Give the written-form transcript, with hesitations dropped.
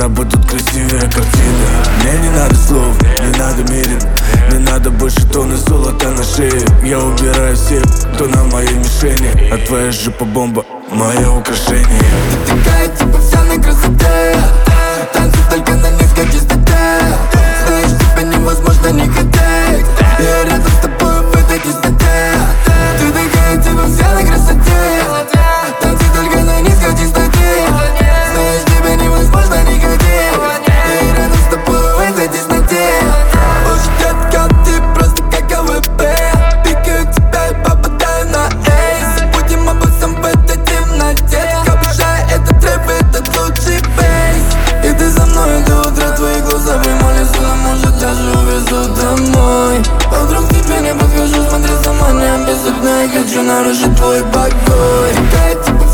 глаза будут красивее картины. Мне не надо слов, не надо мерить, не надо больше тонны золота на шее. Я убираю всех, кто на моей мишени, а твоя жопа бомба, мое украшение. Ты такая, типа вся на красоте, танцы только на низкой частоте. Знаешь, тебя невозможно не хотеть, я рядом с тобой в этой тесноте. Ты такая, типа вся на красоте, танцы только на низкой частоте. Знаешь, тебя невозможно не хотеть, я рядом с тобой в этой тесноте. Уж детка, ты просто как АВП, пикаю тебя и попадаю на эйс. Будем обо всем в этой темноте, обожаю этот трэп, этот лучший бейс. И ты за мной до утра, твои глаза поймали сон, может даже увезут домой. А вдруг тебе не подхожу, смотри сама, не обязательно, я хочу нарушить твой покой. Такая, типа